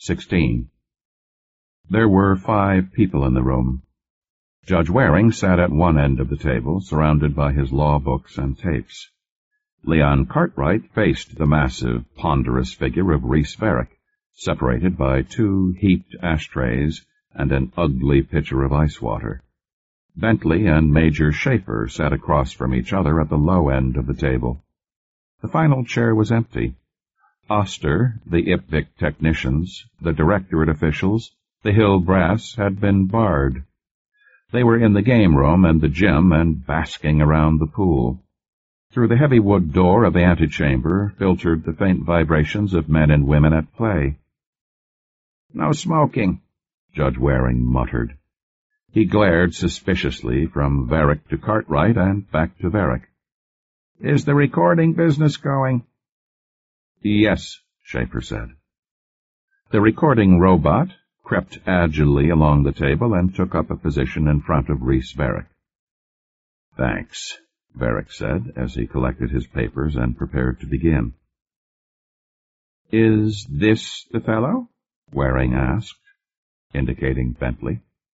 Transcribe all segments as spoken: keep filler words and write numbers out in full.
sixteen. There were five people in the room. Judge Waring sat at one end of the table, surrounded by his law books and tapes. Leon Cartwright faced the massive, ponderous figure of Reese Varick, separated by two heaped ashtrays and an ugly pitcher of ice water. Bentley and Major Schaefer sat across from each other at the low end of the table. The final chair was empty. Oster, the I P V I C technicians, the directorate officials, the Hill brass had been barred. They were in the game room and the gym and basking around the pool. Through the heavy wood door of the antechamber filtered the faint vibrations of men and women at play. "No smoking," Judge Waring muttered. He glared suspiciously from Varick to Cartwright and back to Varick. "Is the recording business going?" "Yes," Schaefer said. The recording robot crept agilely along the table and took up a position in front of Reese Varick. "Thanks," Varick said as he collected his papers and prepared to begin. "Is this the fellow?" Waring asked, indicating Bentley.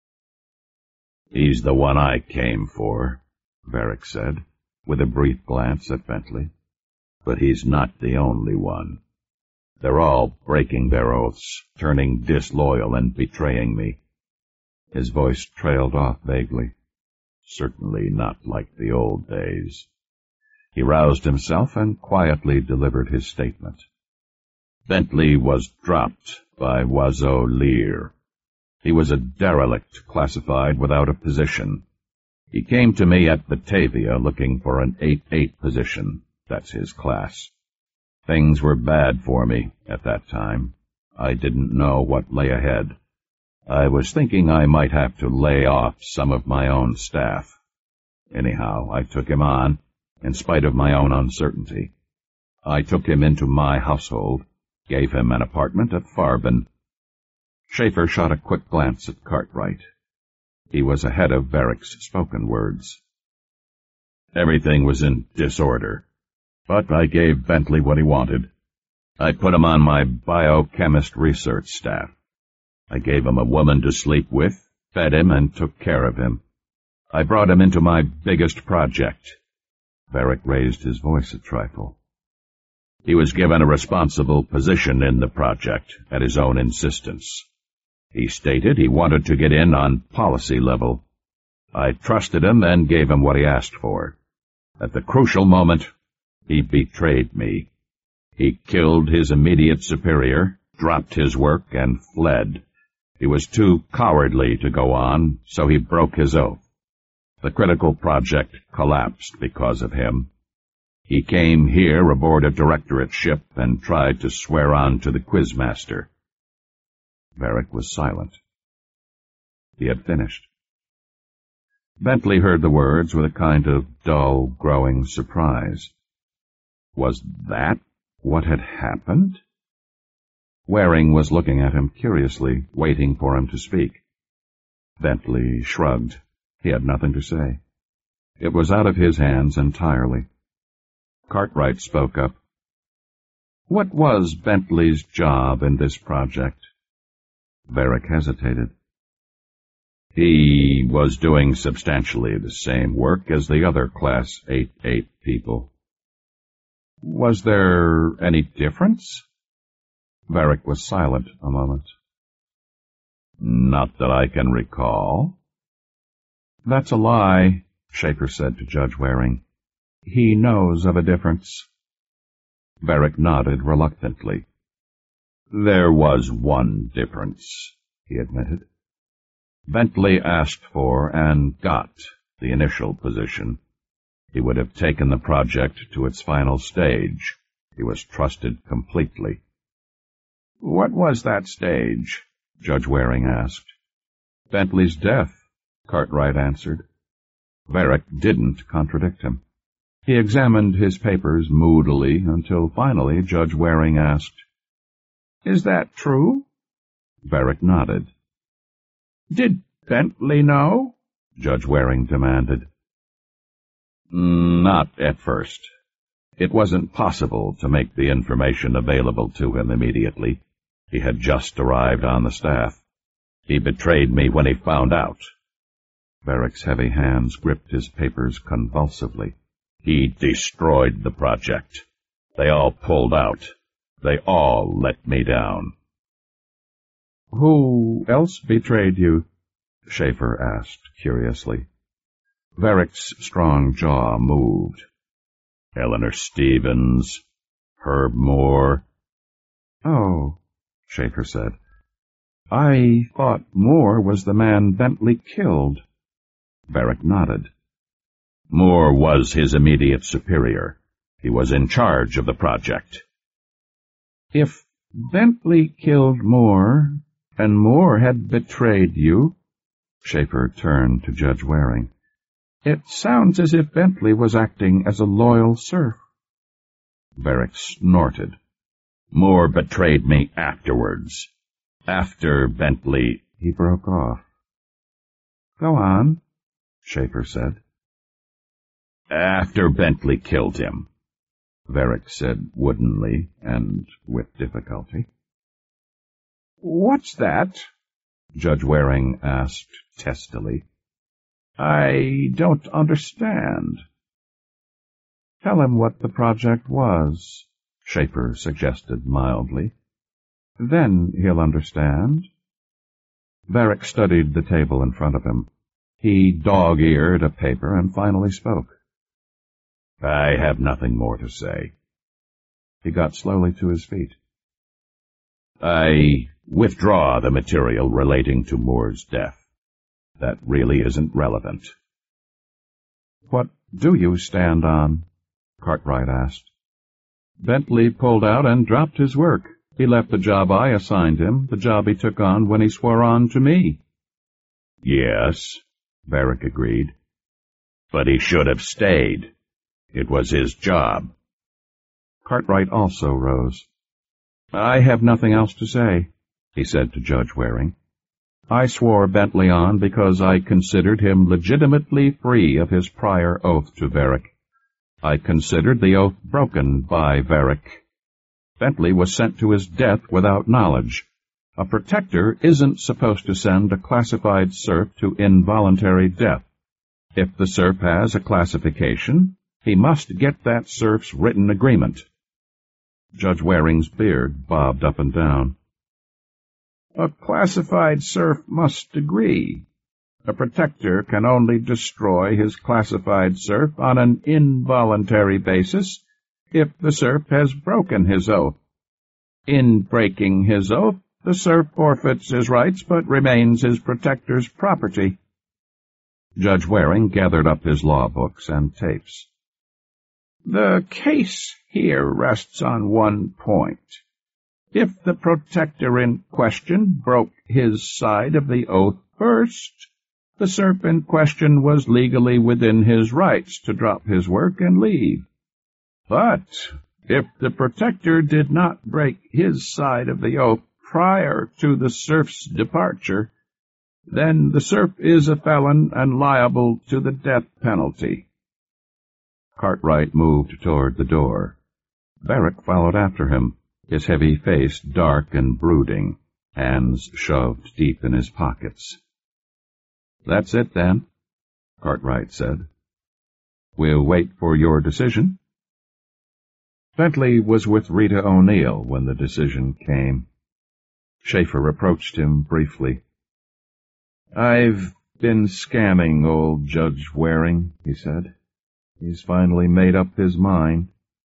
"He's the one I came for," Varick said, with a brief glance at Bentley. "But he's not the only one. They're all breaking their oaths, turning disloyal and betraying me." His voice trailed off vaguely. "Certainly not like the old days." He roused himself and quietly delivered his statement. "Bentley was dropped by Oiseau Lear. He was a derelict classified without a position. He came to me at Batavia looking for an eight eight position. That's his class. Things were bad for me at that time. I didn't know what lay ahead. I was thinking I might have to lay off some of my own staff. Anyhow, I took him on, in spite of my own uncertainty. I took him into my household, gave him an apartment at Farben." Schaefer shot a quick glance at Cartwright. He was ahead of Varick's spoken words. "Everything was in disorder, but I gave Bentley what he wanted. I put him on my biochemist research staff. I gave him a woman to sleep with, fed him, and took care of him. I brought him into my biggest project." Varick raised his voice a trifle. "He was given a responsible position in the project at his own insistence. He stated he wanted to get in on policy level. I trusted him and gave him what he asked for. At the crucial moment, he betrayed me. He killed his immediate superior, dropped his work, and fled. He was too cowardly to go on, so he broke his oath. The critical project collapsed because of him. He came here aboard a directorate ship and tried to swear on to the Quizmaster." Varick was silent. He had finished. Bentley heard the words with a kind of dull, growing surprise. Was that what had happened? Waring was looking at him curiously, waiting for him to speak. Bentley shrugged. He had nothing to say. It was out of his hands entirely. Cartwright spoke up. "What was Bentley's job in this project?" Varick hesitated. "He was doing substantially the same work as the other Class eight eight people." "Was there any difference?" Varick was silent a moment. "Not that I can recall." "That's a lie," Schaefer said to Judge Waring. "He knows of a difference." Varick nodded reluctantly. "There was one difference," he admitted. "Bentley asked for and got the initial position. He would have taken the project to its final stage. He was trusted completely." "What was that stage?" Judge Waring asked. "Bentley's death," Cartwright answered. Varick didn't contradict him. He examined his papers moodily until finally Judge Waring asked, "Is that true?" Varick nodded. "Did Bentley know?" Judge Waring demanded. "Not at first. It wasn't possible to make the information available to him immediately. He had just arrived on the staff. He betrayed me when he found out. Varick's heavy hands gripped his papers convulsively. He destroyed the project. They all pulled out. They all let me down. Who else betrayed you? Schaefer asked curiously. Varick's strong jaw moved. Eleanor Stevens, Herb Moore. Oh, Schaefer said. I thought Moore was the man Bentley killed. Varick nodded. Moore was his immediate superior. He was in charge of the project. If Bentley killed Moore, and Moore had betrayed you, Schaefer turned to Judge Waring, it sounds as if Bentley was acting as a loyal serf. Varick snorted. Moore betrayed me afterwards. After Bentley... He broke off. Go on, Schaefer said. After Bentley killed him, Varick said woodenly and with difficulty. What's that? Judge Waring asked testily. I don't understand. Tell him what the project was, Schaefer suggested mildly. Then he'll understand. Varick studied the table in front of him. He dog-eared a paper and finally spoke. I have nothing more to say. He got slowly to his feet. I withdraw the material relating to Moore's death. That really isn't relevant. What do you stand on? Cartwright asked. Bentley pulled out and dropped his work. He left the job I assigned him, the job he took on when he swore on to me. Yes, Varick agreed. But he should have stayed. It was his job. Cartwright also rose. I have nothing else to say, he said to Judge Waring. I swore Bentley on because I considered him legitimately free of his prior oath to Varick. I considered the oath broken by Varick. Bentley was sent to his death without knowledge. A protector isn't supposed to send a classified serf to involuntary death. If the serf has a classification, he must get that serf's written agreement. Judge Waring's beard bobbed up and down. A classified serf must agree. A protector can only destroy his classified serf on an involuntary basis if the serf has broken his oath. In breaking his oath, the serf forfeits his rights but remains his protector's property. Judge Waring gathered up his law books and tapes. The case here rests on one point. If the protector in question broke his side of the oath first, the serf in question was legally within his rights to drop his work and leave. But if the protector did not break his side of the oath prior to the serf's departure, then the serf is a felon and liable to the death penalty. Cartwright moved toward the door. Varick followed after him, his heavy face dark and brooding, hands shoved deep in his pockets. That's it, then, Cartwright said. We'll wait for your decision. Bentley was with Rita O'Neill when the decision came. Schaefer approached him briefly. I've been scamming old Judge Waring, he said. He's finally made up his mind.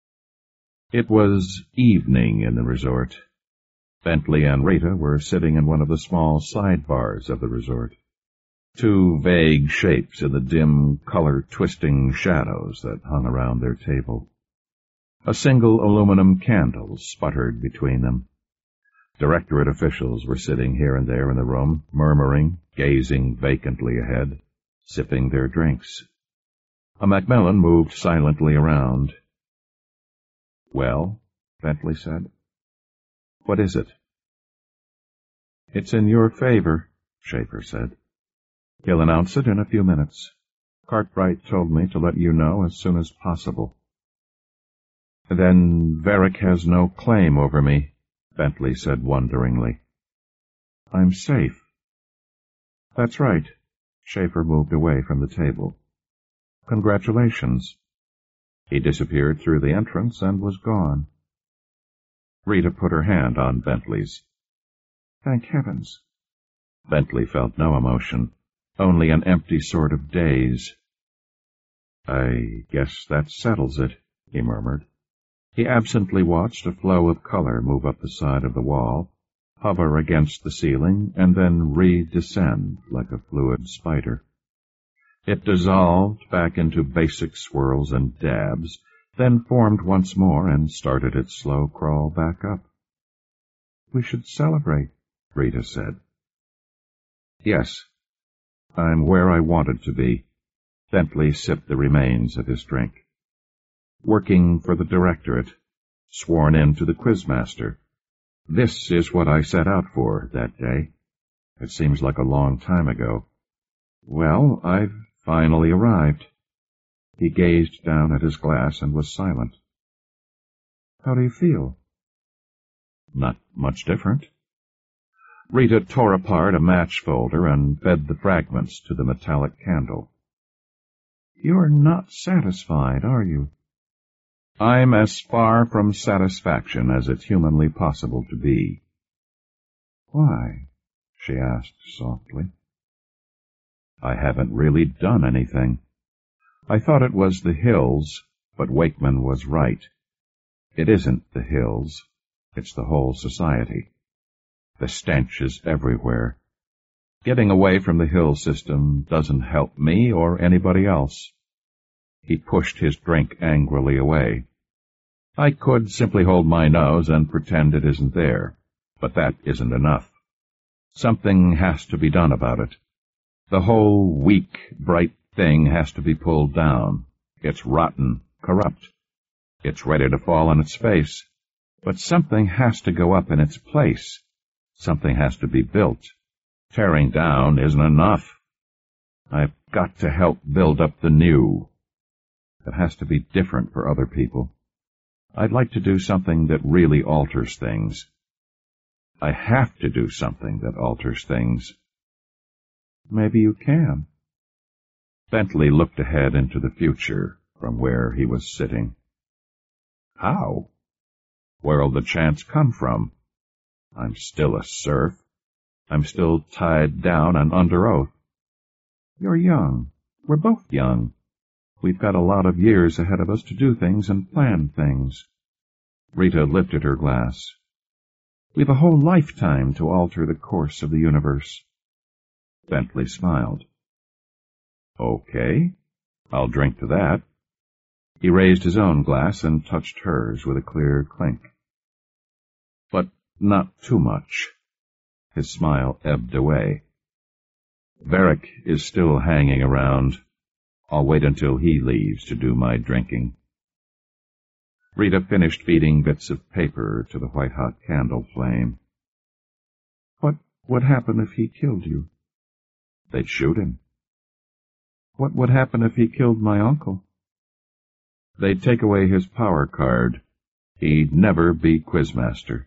It was evening in the resort. Bentley and Rita were sitting in one of the small sidebars of the resort, two vague shapes in the dim, color-twisting shadows that hung around their table. A single aluminum candle sputtered between them. Directorate officials were sitting here and there in the room, murmuring, gazing vacantly ahead, sipping their drinks. A Macmillan moved silently around. Well, Bentley said. What is it? It's in your favor, Schaefer said. He'll announce it in a few minutes. Cartwright told me to let you know as soon as possible. Then Varick has no claim over me, Bentley said wonderingly. I'm safe. That's right. Schaefer moved away from the table. Congratulations. He disappeared through the entrance and was gone. Rita put her hand on Bentley's. Thank heavens. Bentley felt no emotion, only an empty sort of daze. I guess that settles it, he murmured. He absently watched a flow of color move up the side of the wall, hover against the ceiling, and then re-descend like a fluid spider. It dissolved back into basic swirls and dabs, then formed once more and started its slow crawl back up. We should celebrate, Rita said. Yes, I'm where I wanted to be. Bentley sipped the remains of his drink. Working for the directorate, sworn in to the quizmaster. This is what I set out for that day. It seems like a long time ago. Well, I've finally arrived. He gazed down at his glass and was silent. How do you feel? Not much different. Rita tore apart a match folder and fed the fragments to the metallic candle. You're not satisfied, are you? I'm as far from satisfaction as it's humanly possible to be. Why? She asked softly. I haven't really done anything. I thought it was the hills, but Wakeman was right. It isn't the hills. It's the whole society. The stench is everywhere. Getting away from the hill system doesn't help me or anybody else. He pushed his drink angrily away. I could simply hold my nose and pretend it isn't there, but that isn't enough. Something has to be done about it. The whole weak, bright thing has to be pulled down. It's rotten, corrupt. It's ready to fall on its face. But something has to go up in its place. Something has to be built. Tearing down isn't enough. I've got to help build up the new. It has to be different for other people. I'd like to do something that really alters things. I have to do something that alters things. Maybe you can. Bentley looked ahead into the future from where he was sitting. How? Where'll the chance come from? I'm still a serf. I'm still tied down and under oath. You're young. We're both young. We've got a lot of years ahead of us to do things and plan things. Rita lifted her glass. We've a whole lifetime to alter the course of the universe. Bentley smiled. Okay, I'll drink to that. He raised his own glass and touched hers with a clear clink. But not too much. His smile ebbed away. Varick is still hanging around. I'll wait until he leaves to do my drinking. Rita finished feeding bits of paper to the white-hot candle flame. What would happen if he killed you? They'd shoot him. What would happen if he killed my uncle? They'd take away his power card. He'd never be quizmaster.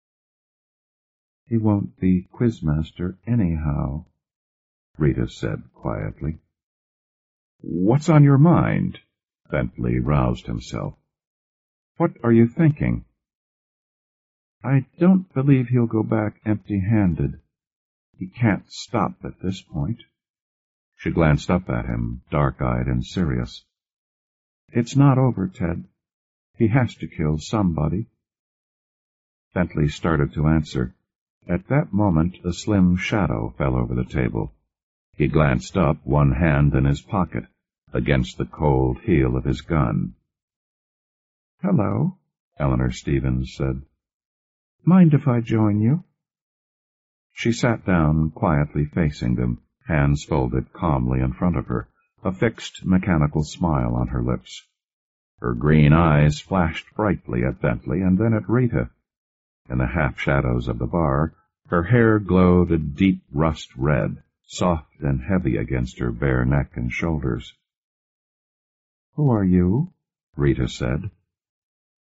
He won't be quizmaster anyhow, Rita said quietly. What's on your mind? Bentley roused himself. What are you thinking? I don't believe he'll go back empty-handed. He can't stop at this point. She glanced up at him, dark-eyed and serious. It's not over, Ted. He has to kill somebody. Bentley started to answer. At that moment, a slim shadow fell over the table. He glanced up, one hand in his pocket, against the cold heel of his gun. Hello, Eleanor Stevens said. Mind if I join you? She sat down, quietly facing them, hands folded calmly in front of her, a fixed, mechanical smile on her lips. Her green eyes flashed brightly at Bentley and then at Rita. In the half-shadows of the bar, her hair glowed a deep rust red, soft and heavy against her bare neck and shoulders. Who are you? Rita said.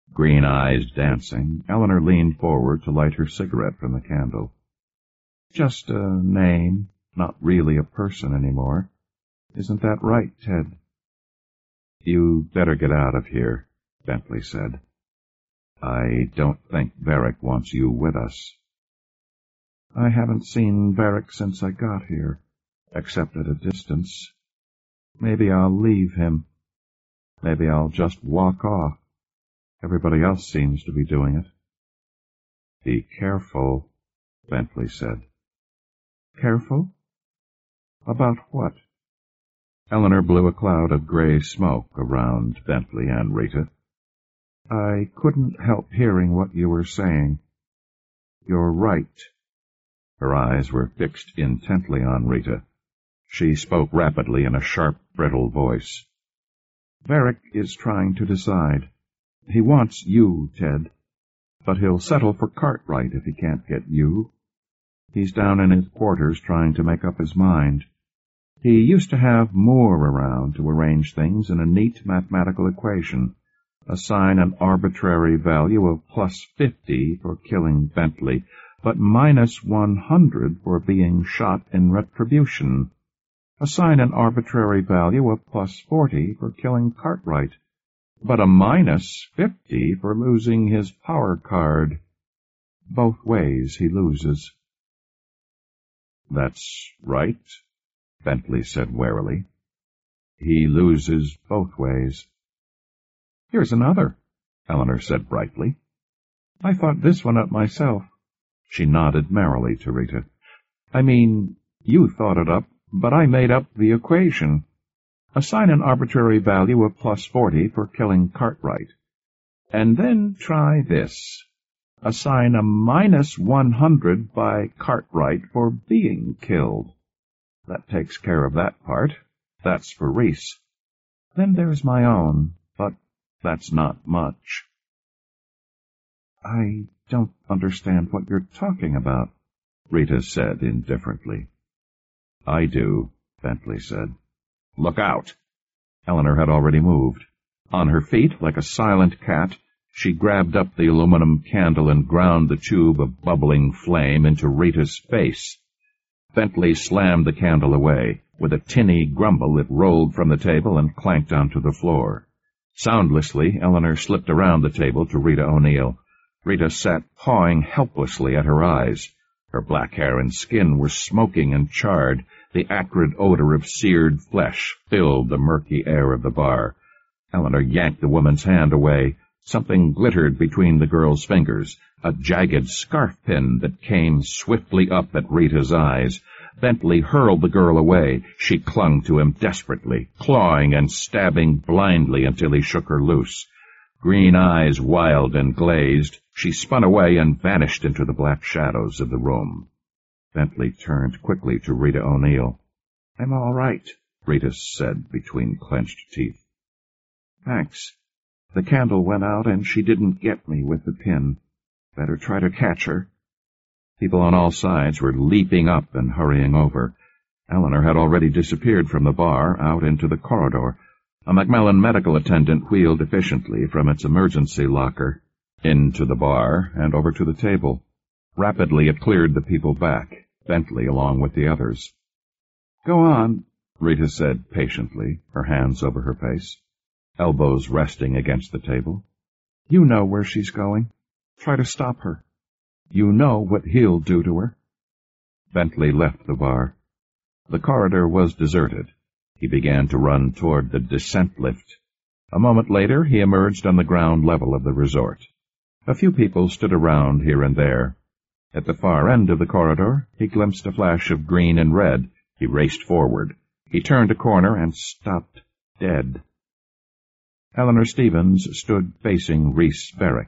Green eyes dancing, Eleanor leaned forward to light her cigarette from the candle. Just a name, not really a person anymore. Isn't that right, Ted? You better get out of here, Bentley said. I don't think Varick wants you with us. I haven't seen Varick since I got here, except at a distance. Maybe I'll leave him. Maybe I'll just walk off. Everybody else seems to be doing it. Be careful, Bentley said. Careful? About what? Eleanor blew a cloud of gray smoke around Bentley and Rita. I couldn't help hearing what you were saying. You're right. Her eyes were fixed intently on Rita. She spoke rapidly in a sharp, brittle voice. Varick is trying to decide. He wants you, Ted, but he'll settle for Cartwright if he can't get you. He's down in his quarters trying to make up his mind. He used to have Moore around to arrange things in a neat mathematical equation, assign an arbitrary value of plus fifty for killing Bentley, but minus one hundred for being shot in retribution. Assign an arbitrary value of plus forty for killing Cartwright, but a minus fifty for losing his power card. Both ways he loses. That's right, Bentley said warily. He loses both ways. Here's another, Eleanor said brightly. I thought this one up myself. She nodded merrily to Rita. I mean, you thought it up, but I made up the equation. Assign an arbitrary value of plus forty for killing Cartwright. And then try this. Assign a minus one hundred by Cartwright for being killed. That takes care of that part. That's for Reese. Then there's my own, but that's not much. I don't understand what you're talking about, Rita said indifferently. I do, Bentley said. Look out! Eleanor had already moved. On her feet, like a silent cat, she grabbed up the aluminum candle and ground the tube of bubbling flame into Rita's face. Bentley slammed the candle away. With a tinny grumble, it rolled from the table and clanked onto the floor. Soundlessly, Eleanor slipped around the table to Rita O'Neill. Rita sat pawing helplessly at her eyes. Her black hair and skin were smoking and charred. The acrid odor of seared flesh filled the murky air of the bar. Eleanor yanked the woman's hand away. Something glittered between the girl's fingers, a jagged scarf pin that came swiftly up at Rita's eyes. Bentley hurled the girl away. She clung to him desperately, clawing and stabbing blindly until he shook her loose. Green eyes wild and glazed, she spun away and vanished into the black shadows of the room. Bentley turned quickly to Rita O'Neill. I'm all right, Rita said between clenched teeth. Thanks. The candle went out and she didn't get me with the pin. Better try to catch her. People on all sides were leaping up and hurrying over. Eleanor had already disappeared from the bar out into the corridor. A Macmillan medical attendant wheeled efficiently from its emergency locker into the bar and over to the table. Rapidly it cleared the people back, Bentley along with the others. Go on, Rita said patiently, her hands over her face, elbows resting against the table. You know where she's going. Try to stop her. You know what he'll do to her. Bentley left the bar. The corridor was deserted. He began to run toward the descent lift. A moment later, he emerged on the ground level of the resort. A few people stood around here and there. At the far end of the corridor, he glimpsed a flash of green and red. He raced forward. He turned a corner and stopped dead. Eleanor Stevens stood facing Reese Varick.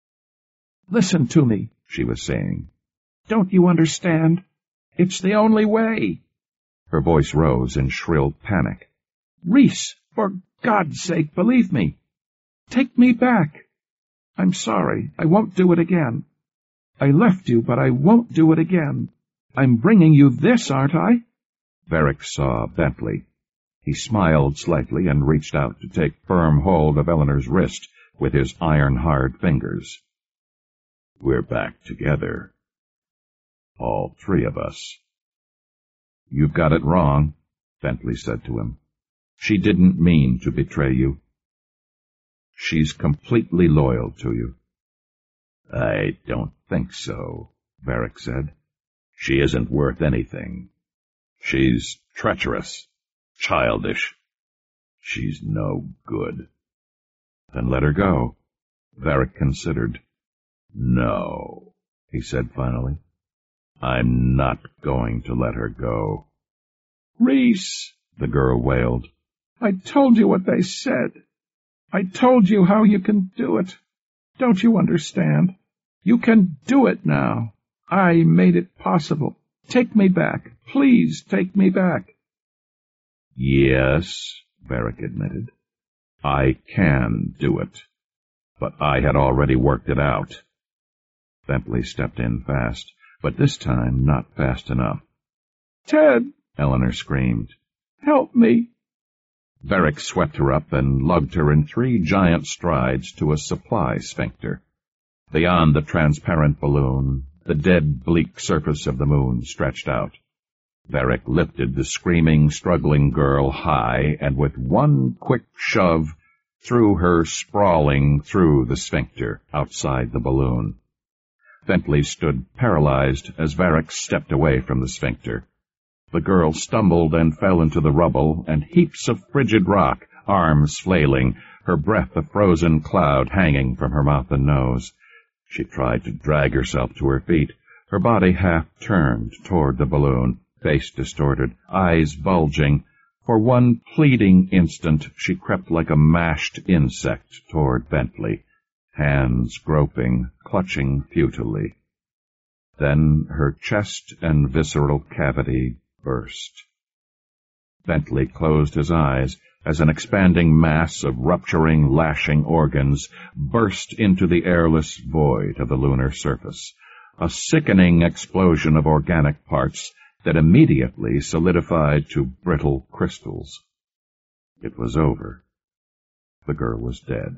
Listen to me, she was saying. Don't you understand? It's the only way. Her voice rose in shrill panic. Reese, for God's sake, believe me. Take me back. I'm sorry. I won't do it again. I left you, but I won't do it again. I'm bringing you this, aren't I? Varick saw Bentley. He smiled slightly and reached out to take firm hold of Eleanor's wrist, with his iron-hard fingers. "We're back together. All three of us." "You've got it wrong," Bentley said to him. "She didn't mean to betray you. She's completely loyal to you." "I don't think so," Varric said. "She isn't worth anything. She's treacherous, childish. She's no good." "Then let her go." Varric considered. "No," he said finally. "I'm not going to let her go." "Rhys," the girl wailed, "I told you what they said. I told you how you can do it. Don't you understand? You can do it now. I made it possible. Take me back. Please take me back." "Yes," Varric admitted. "I can do it. But I had already worked it out." Bentley stepped in fast, but this time not fast enough. "Ted!" Eleanor screamed. "Help me!" Varric swept her up and lugged her in three giant strides to a supply sphincter. Beyond the transparent balloon, the dead, bleak surface of the moon stretched out. Varric lifted the screaming, struggling girl high, and with one quick shove threw her sprawling through the sphincter outside the balloon. Bentley stood paralyzed as Varric stepped away from the sphincter. The girl stumbled and fell into the rubble and heaps of frigid rock, arms flailing, her breath a frozen cloud hanging from her mouth and nose. She tried to drag herself to her feet, her body half turned toward the balloon, face distorted, eyes bulging. For one pleading instant she crept like a mashed insect toward Bentley, hands groping, clutching futilely. Then her chest and visceral cavity burst. Bentley closed his eyes as an expanding mass of rupturing, lashing organs burst into the airless void of the lunar surface, a sickening explosion of organic parts that immediately solidified to brittle crystals. It was over. The girl was dead.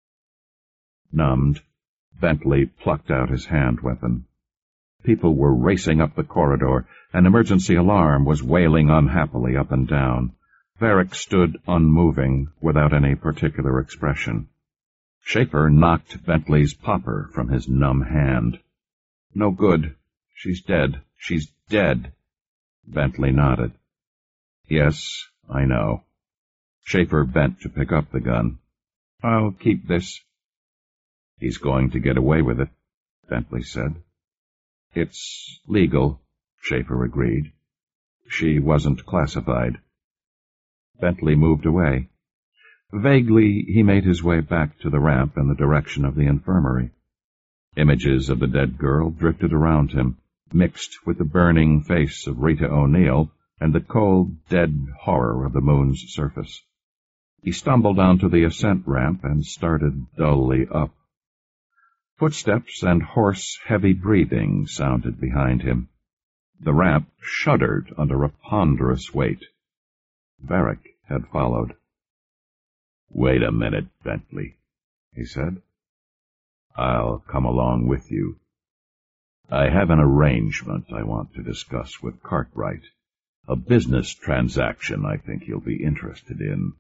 Numbed, Bentley plucked out his hand weapon. People were racing up the corridor. An emergency alarm was wailing unhappily up and down. Varric stood unmoving, without any particular expression. Schaefer knocked Bentley's popper from his numb hand. "No good. She's dead. She's dead." Bentley nodded. "Yes, I know." Schaefer bent to pick up the gun. "I'll keep this." "He's going to get away with it," Bentley said. "It's legal," Schaefer agreed. "She wasn't classified." Bentley moved away. Vaguely, he made his way back to the ramp in the direction of the infirmary. Images of the dead girl drifted around him, mixed with the burning face of Rita O'Neill and the cold, dead horror of the moon's surface. He stumbled onto the ascent ramp and started dully up. Footsteps and hoarse, heavy breathing sounded behind him. The ramp shuddered under a ponderous weight. Varric had followed. "Wait a minute, Bentley," he said. "I'll come along with you. I have an arrangement I want to discuss with Cartwright, a business transaction I think you'll be interested in."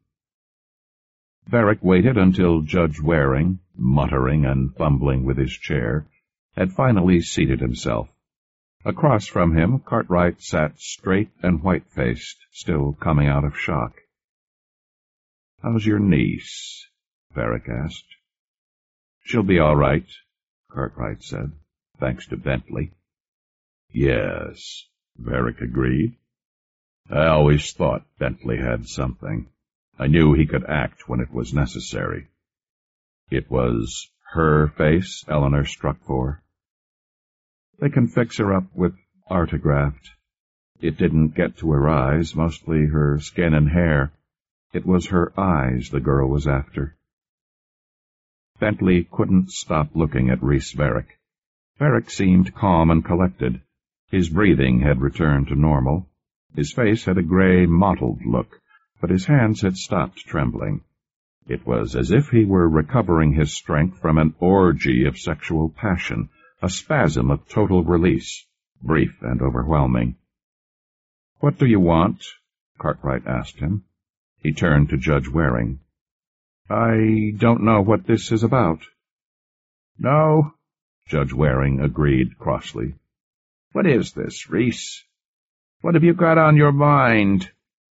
Varric waited until Judge Waring, muttering and fumbling with his chair, had finally seated himself. Across from him, Cartwright sat straight and white-faced, still coming out of shock. "How's your niece?" Varric asked. "She'll be all right," Cartwright said, "thanks to Bentley." "Yes," Varric agreed. "I always thought Bentley had something. I knew he could act when it was necessary." It was her face Eleanor struck for. "They can fix her up with Artegraft. It didn't get to her eyes, mostly her skin and hair. It was her eyes the girl was after." Bentley couldn't stop looking at Rhys Varric. Varric seemed calm and collected. His breathing had returned to normal. His face had a gray, mottled look, but his hands had stopped trembling. It was as if he were recovering his strength from an orgy of sexual passion, a spasm of total release, brief and overwhelming. "What do you want?" Cartwright asked him. He turned to Judge Waring. "I don't know what this is about." "No," Judge Waring agreed crossly. "What is this, Reese? What have you got on your mind?"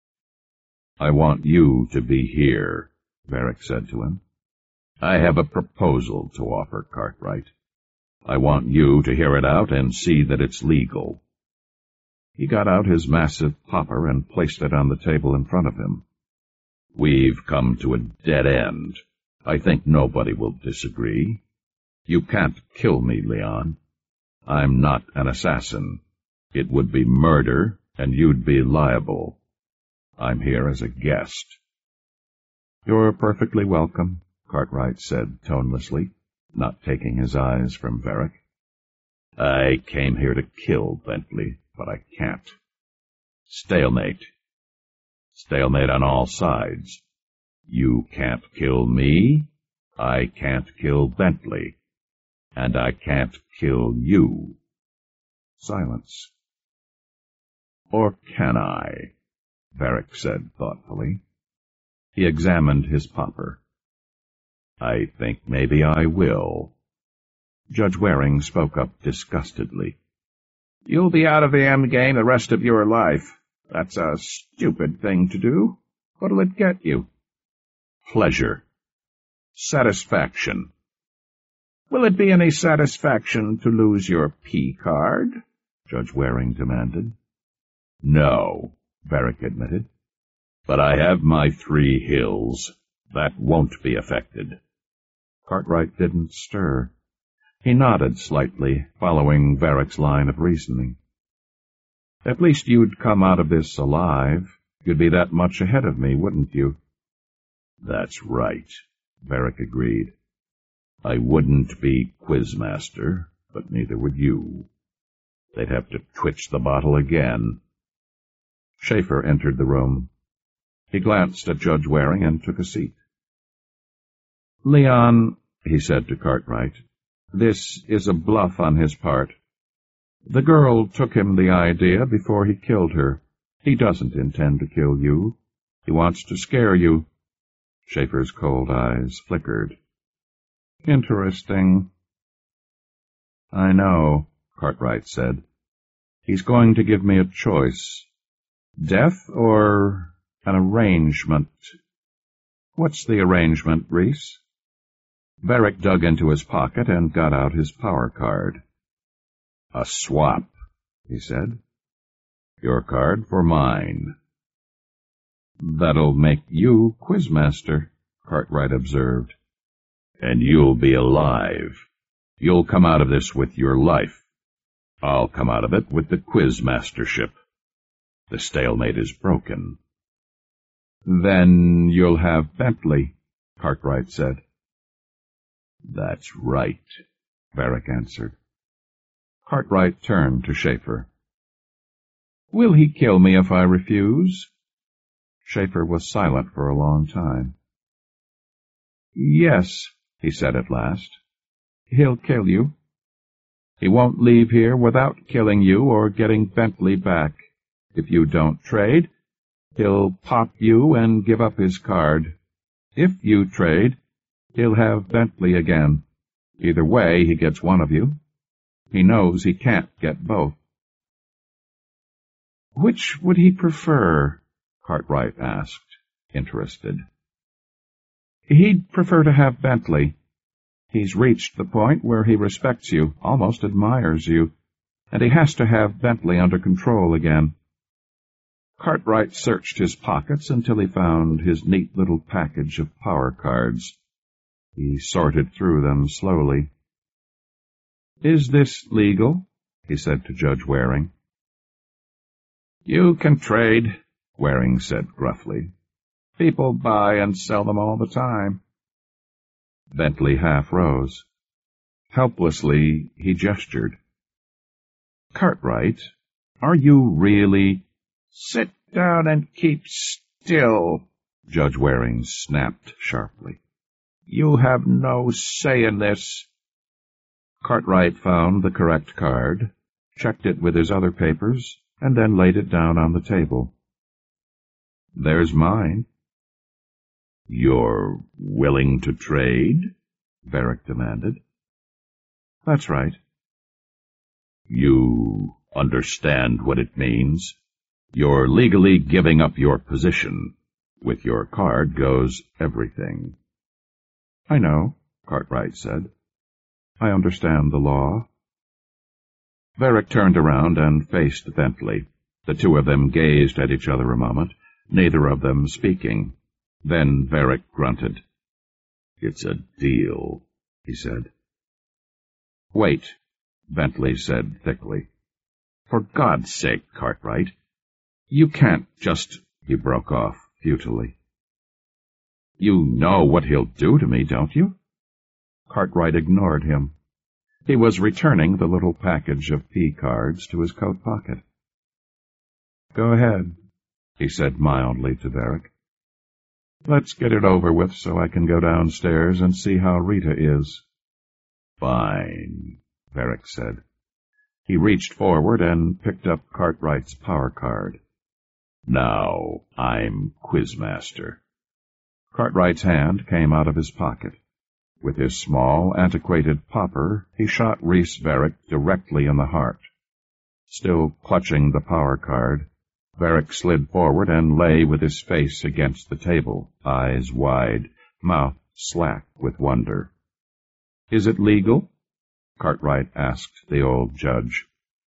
"I want you to be here," Varick said to him. "I have a proposal to offer, Cartwright. I want you to hear it out and see that it's legal." He got out his massive popper and placed it on the table in front of him. "We've come to a dead end. I think nobody will disagree. You can't kill me, Leon. I'm not an assassin. It would be murder, and you'd be liable. I'm here as a guest." "You're perfectly welcome," Cartwright said tonelessly, not taking his eyes from Varick. "I came here to kill Bentley, but I can't. Stalemate. Stalemate on all sides. You can't kill me, I can't kill Bentley, and I can't kill you." Silence. "Or can I?" Varick said thoughtfully. He examined his popper. "I think maybe I will." Judge Waring spoke up disgustedly. "You'll be out of the endgame the rest of your life. That's a stupid thing to do. What'll it get you?" "Pleasure. Satisfaction." "Will it be any satisfaction to lose your P-card?" Judge Waring demanded. "No," Varick admitted. "But I have my three hills. That won't be affected." Cartwright didn't stir. He nodded slightly, following Varick's line of reasoning. "At least you'd come out of this alive. You'd be that much ahead of me, wouldn't you?" "That's right," Varick agreed. "I wouldn't be Quizmaster, but neither would you. They'd have to twitch the bottle again." Schaefer entered the room. He glanced at Judge Waring and took a seat. "Leon," he said to Cartwright, "this is a bluff on his part. The girl took him the idea before he killed her. He doesn't intend to kill you. He wants to scare you." Schaefer's cold eyes flickered. "Interesting." "I know," Cartwright said. "He's going to give me a choice. Death or an arrangement." "What's the arrangement, Reese?" Varick dug into his pocket and got out his power card. "A swap," he said. "Your card for mine." "That'll make you Quizmaster," Cartwright observed. "And you'll be alive. You'll come out of this with your life. I'll come out of it with the Quizmastership. The stalemate is broken." "Then you'll have Bentley," Cartwright said. "That's right," Varick answered. Cartwright turned to Schaefer. "Will he kill me if I refuse?" Schaefer was silent for a long time. "Yes," he said at last. "He'll kill you. He won't leave here without killing you or getting Bentley back. If you don't trade, he'll pop you and give up his card. If you trade, he'll have Bentley again. Either way, he gets one of you. He knows he can't get both." "Which would he prefer?" Cartwright asked, interested. "He'd prefer to have Bentley. He's reached the point where he respects you, almost admires you, and he has to have Bentley under control again." Cartwright searched his pockets until he found his neat little package of power cards. He sorted through them slowly. "Is this legal?" he said to Judge Waring. "You can trade," Waring said gruffly. "People buy and sell them all the time." Bentley half rose. Helplessly, he gestured. "Cartwright, are you really—" "Sit down and keep still," Judge Waring snapped sharply. You have no say in this. Cartwright found the correct card, checked it with his other papers, and then laid it down on the table. There's mine. You're willing to trade? Varick demanded. That's right. You understand what it means? You're legally giving up your position. With your card goes everything. I know, Cartwright said. I understand the law. Varick turned around and faced Bentley. The two of them gazed at each other a moment, neither of them speaking. Then Varick grunted. It's a deal, he said. Wait, Bentley said thickly. For God's sake, Cartwright, you can't just... He broke off futilely. You know what he'll do to me, don't you? Cartwright ignored him. He was returning the little package of P cards to his coat pocket. Go ahead, he said mildly to Varick. Let's get it over with so I can go downstairs and see how Rita is. Fine, Varick said. He reached forward and picked up Cartwright's power card. Now I'm Quizmaster. Cartwright's hand came out of his pocket. With his small, antiquated popper, he shot Rhys Varick directly in the heart. Still clutching the power card, Varick slid forward and lay with his face against the table, eyes wide, mouth slack with wonder. Is it legal? Cartwright asked the old judge.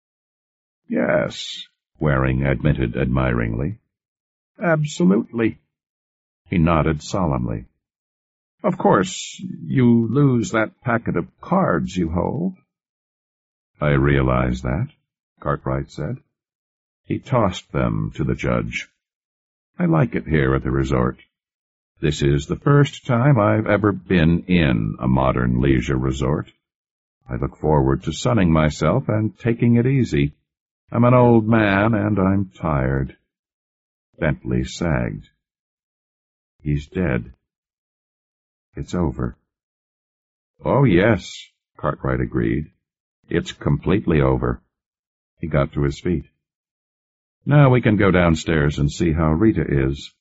Yes, Waring admitted admiringly. Absolutely. He nodded solemnly. Of course, you lose that packet of cards you hold. I realize that, Cartwright said. He tossed them to the judge. I like it here at the resort. This is the first time I've ever been in a modern leisure resort. I look forward to sunning myself and taking it easy. I'm an old man, and I'm tired. Bentley sagged. He's dead. It's over. Oh, yes, Cartwright agreed. It's completely over. He got to his feet. Now we can go downstairs and see how Rita is.